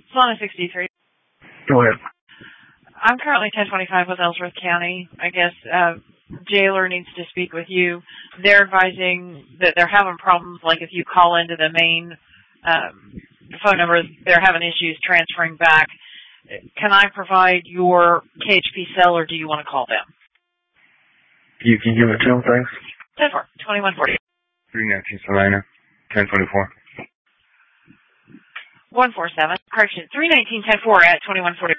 Solana 63. Go ahead. I'm currently 1025 with Ellsworth County. I guess jailer needs to speak with you. They're advising that they're having problems, like if you call into the main phone number, they're having issues transferring back. Can I provide your KHP cell, or do you want to call them? You can give it to them, thanks. 10-4, 2140. 319 Salina, 1024. 147. Correction, 319-10-4 at 2140.